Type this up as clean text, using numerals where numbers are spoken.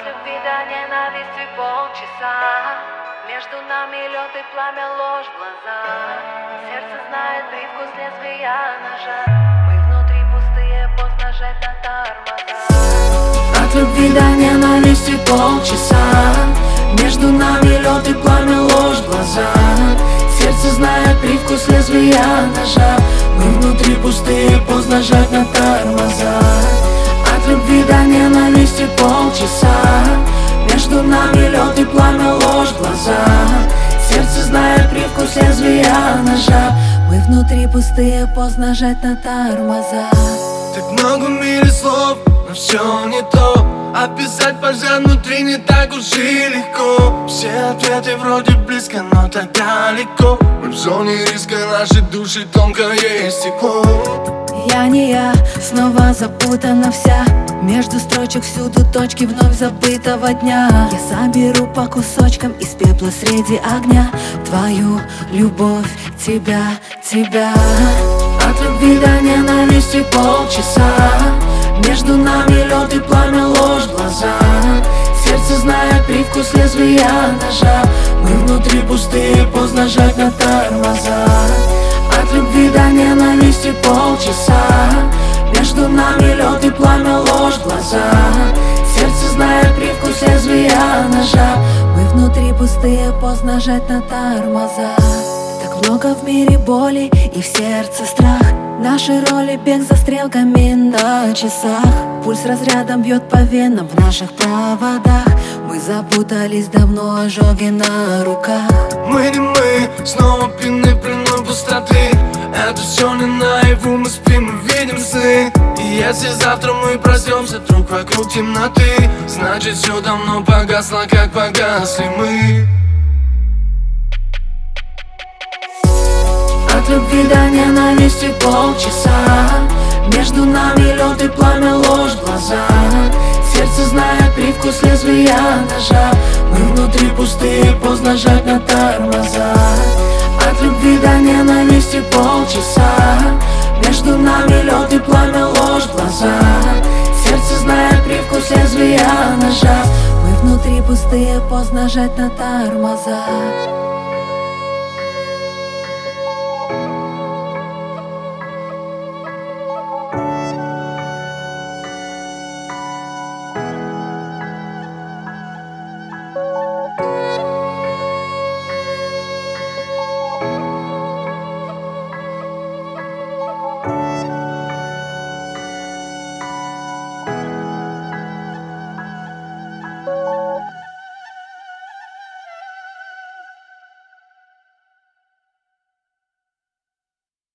любви до ненависти полчаса. Между нами лед и пламя, ложь в глаза. Сердце знает привкус лезвия ножа. Мы внутри пустые, поздно жать на тормоза. От любви до ненависти полчаса. Между нами лед и пламя, ложь в глаза. Сердце знает привкус лезвия ножа. Мы внутри пустые, поздно жать на тормоза. От любви до ненависти полчаса. Между нами лед и пламя, ложь в глаза. Сердце знает привкус лезвия ножа. Мы внутри пустые, поздно жать на тормоза. Так много в мире слов, но все не то. Описать пожар внутри не так уж и легко. Все ответы вроде близко, но так далеко. Мы в зоне риска, наши души тонкое стекло. Я не я, снова запутана вся. Между строчек всюду точки вновь забытого дня. Я соберу по кусочкам из пепла среди огня твою любовь, тебя. От любви до ненависти полчаса. Между нами лед и пламя, ложь в глаза. Сердце знает привкус лезвия ножа. Мы внутри пустые, поздно жать на тормоза. От любви до ненависти полчаса. Между нами лед и пламя, ложь в глаза. Сердце знает привкус лезвия ножа. Мы внутри пустые, поздно жать на тормоза. Так много в мире боли и в сердце страх. Наши роли бег за стрелками на часах. Пульс разрядом бьет по венам в наших проводах. Мы запутались давно, ожоги на руках. Мы не мы, снова пьяны пленой пустоты. Это все не наяву, мы спим, мы видим сны. И если завтра мы проснемся, вдруг вокруг темноты, значит все давно погасло, как погасли мы. От любви до ненависти полчаса. Между нами лед и пламя, ложь в глаза. Сердце знает привкус лезвия ножа. Мы внутри пустые, поздно жать на тормоза. От любви до ненависти полчаса. Между нами лед и пламя, ложь в глаза. Сердце знает привкус лезвия ножа. Мы внутри пустые, поздно жать на тормоза.